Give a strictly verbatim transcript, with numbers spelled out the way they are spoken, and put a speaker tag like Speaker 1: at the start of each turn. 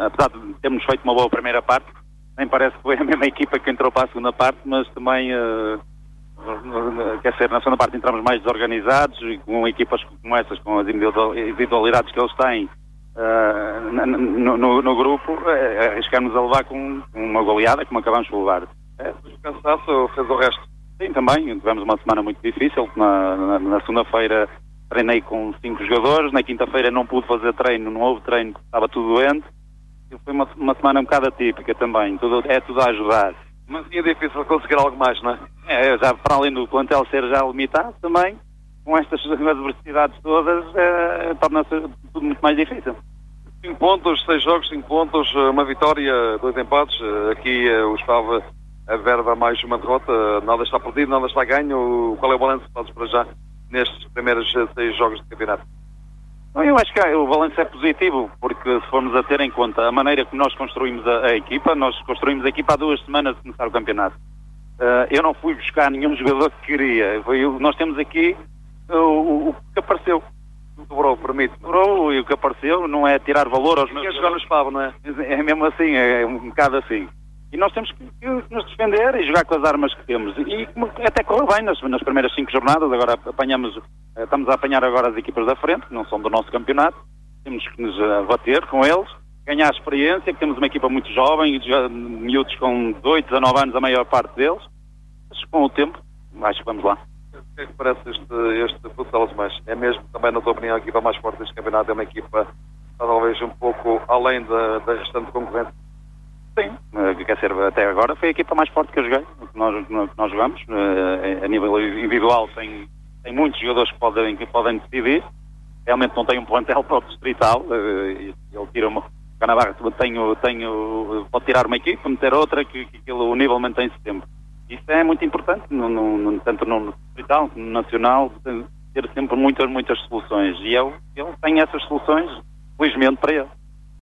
Speaker 1: apesar de termos feito uma boa primeira parte, nem parece que foi a mesma equipa que entrou para a segunda parte, mas também, uh, quer dizer, na segunda parte entramos mais desorganizados, e com equipas como essas, com as individualidades que eles têm uh, no, no, no grupo, uh, arriscamos a levar com uma goleada, como acabamos de levar.
Speaker 2: É, o cansaço fez o resto?
Speaker 1: Sim, também. Tivemos uma semana muito difícil. Na, na, na segunda-feira treinei com cinco jogadores, na quinta-feira não pude fazer treino, não houve treino, estava tudo doente. E foi uma, uma semana um bocado atípica também, tudo, é tudo a ajudar.
Speaker 2: Mas é difícil conseguir algo mais, não é?
Speaker 1: É, já para além do plantel ser já limitado também, com estas adversidades todas, é, torna-se tudo muito mais difícil.
Speaker 2: Cinco pontos, seis jogos, cinco pontos, uma vitória, dois empates. Aqui o Estava a verba mais uma derrota, nada está perdido, nada está ganho. Qual é o balanço que fazes para já nestes primeiros seis jogos de campeonato?
Speaker 1: Eu acho que o balanço é positivo, porque se formos a ter em conta a maneira como nós construímos a, a equipa, nós construímos a equipa há duas semanas de começar o campeonato. Uh, eu não fui buscar nenhum jogador que queria. Foi, nós temos aqui uh, o, o que apareceu.
Speaker 2: Dobrou, permite.
Speaker 1: Dobrou, e o que apareceu não é tirar valor aos meus...
Speaker 2: Quer jogar no Espavo, não é?
Speaker 1: É mesmo assim, é um bocado assim. E nós temos que, que nos defender e jogar com as armas que temos. E até correu bem nas, nas primeiras cinco jornadas. Agora apanhamos, estamos a apanhar agora as equipas da frente, que não são do nosso campeonato. Temos que nos bater com eles, ganhar experiência, que temos uma equipa muito jovem, já, miúdos com dezoito, dezanove anos, a maior parte deles. Mas com o tempo, acho que vamos lá.
Speaker 2: O que é que parece este, este futsal mais? É mesmo, também na tua opinião, a equipa mais forte deste campeonato? É uma equipa talvez um pouco além da, da restante concorrente?
Speaker 1: Sim, quer dizer, até agora foi a equipa mais forte que eu joguei, que nós, que nós jogamos. A nível individual tem, tem muitos jogadores que podem, que podem decidir. Realmente não tem um plantel para o distrital. Ele tira uma... Canabarra tenho, tenho, pode tirar uma equipa, meter outra, que, que o nível mantém-se sempre. Isso é muito importante, no, no, tanto no distrital como no nacional, ter sempre muitas, muitas soluções. E ele, ele tem essas soluções, felizmente, para ele.